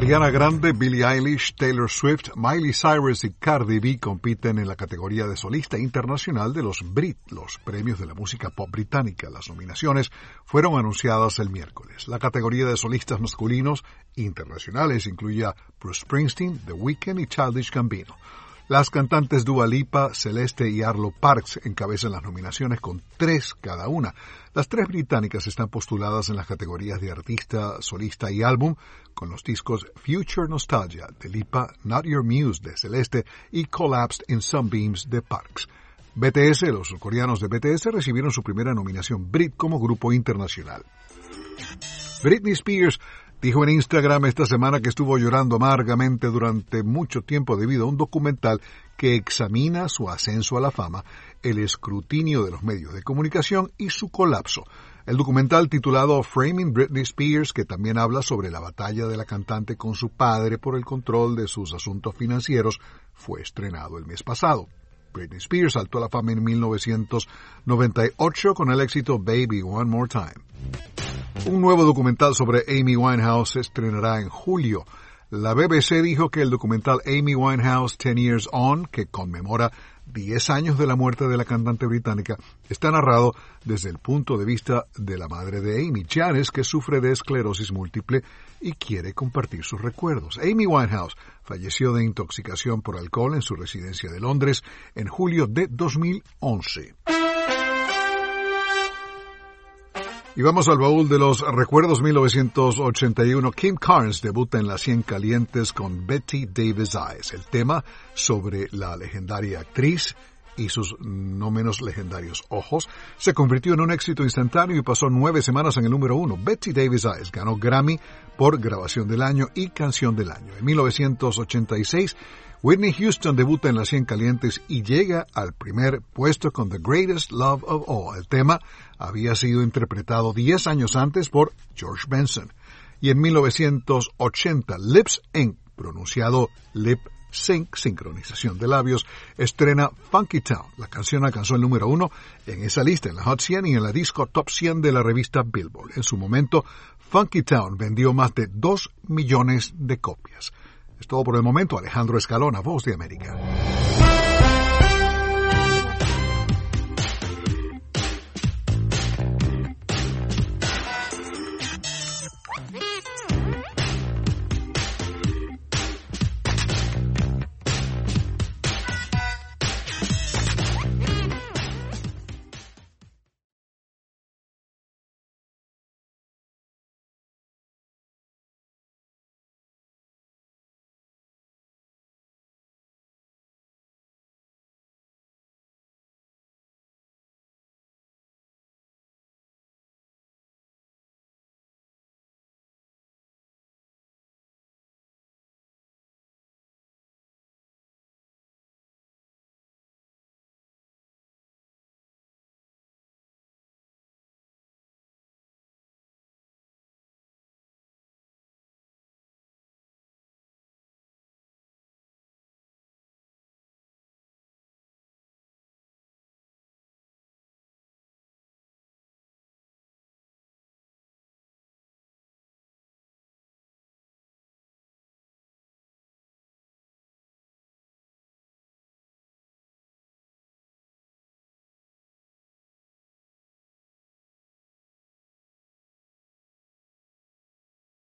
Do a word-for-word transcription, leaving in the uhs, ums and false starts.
Ariana Grande, Billie Eilish, Taylor Swift, Miley Cyrus y Cardi B compiten en la categoría de solista internacional de los Brit, los premios de la música pop británica. Las nominaciones fueron anunciadas el miércoles. La categoría de solistas masculinos internacionales incluye a Bruce Springsteen, The Weeknd y Childish Gambino. Las cantantes Dua Lipa, Celeste y Arlo Parks encabezan las nominaciones con tres cada una. Las tres británicas están postuladas en las categorías de artista, solista y álbum, con los discos Future Nostalgia de Lipa, Not Your Muse de Celeste y Collapsed in Sunbeams de Parks. B T S, los surcoreanos de B T S, recibieron su primera nominación Brit como grupo internacional. Britney Spears dijo en Instagram esta semana que estuvo llorando amargamente durante mucho tiempo debido a un documental que examina su ascenso a la fama, el escrutinio de los medios de comunicación y su colapso. El documental titulado Framing Britney Spears, que también habla sobre la batalla de la cantante con su padre por el control de sus asuntos financieros, fue estrenado el mes pasado. Britney Spears saltó a la fama en mil novecientos noventa y ocho con el éxito Baby One More Time. Un nuevo documental sobre Amy Winehouse se estrenará en julio. La B B C dijo que el documental Amy Winehouse Ten Years On, que conmemora diez años de la muerte de la cantante británica, está narrado desde el punto de vista de la madre de Amy, Janice, que sufre de esclerosis múltiple y quiere compartir sus recuerdos. Amy Winehouse falleció de intoxicación por alcohol en su residencia de Londres en julio de dos mil once. Y vamos al baúl de los recuerdos. Mil novecientos ochenta y uno, Kim Carnes debuta en Las cien Calientes con Betty Davis Eyes, el tema sobre la legendaria actriz y sus no menos legendarios ojos. Se convirtió en un éxito instantáneo y pasó nueve semanas en el número uno. Betty Davis Eyes ganó Grammy por grabación del año y canción del año. En mil novecientos ochenta y seis, Whitney Houston debuta en Las cien Calientes y llega al primer puesto con The Greatest Love of All. El tema había sido interpretado diez años antes por George Benson. Y en mil novecientos ochenta, Lips Incorporated, pronunciado Lip Sync, sincronización de labios, estrena Funky Town. La canción alcanzó el número uno en esa lista, en la Hot cien y en la disco Top cien de la revista Billboard. En su momento, Funky Town vendió más de dos millones de copias. Es todo por el momento. Alejandro Escalona, Voz de América.